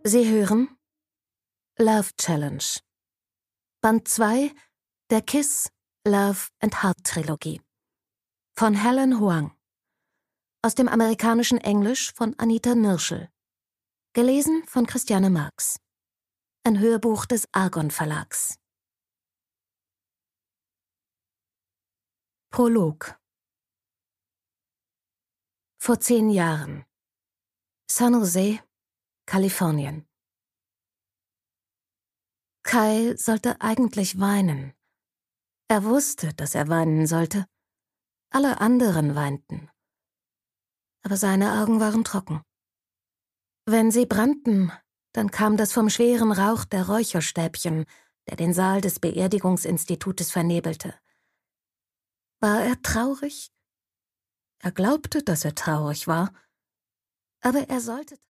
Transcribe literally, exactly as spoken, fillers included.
Sie hören Love Challenge. Band zwei der Kiss, Love and Heart Trilogie. Von Helen Hoang. Aus dem amerikanischen Englisch von Anita Nirschl. Gelesen von Christiane Marx. Ein Hörbuch des Argon Verlags. Prolog. Vor zehn Jahren. San Jose, Kalifornien. Kyle sollte eigentlich weinen. Er wusste, dass er weinen sollte. Alle anderen weinten. Aber seine Augen waren trocken. Wenn sie brannten, dann kam das vom schweren Rauch der Räucherstäbchen, der den Saal des Beerdigungsinstitutes vernebelte. War er traurig? Er glaubte, dass er traurig war. Aber er sollte...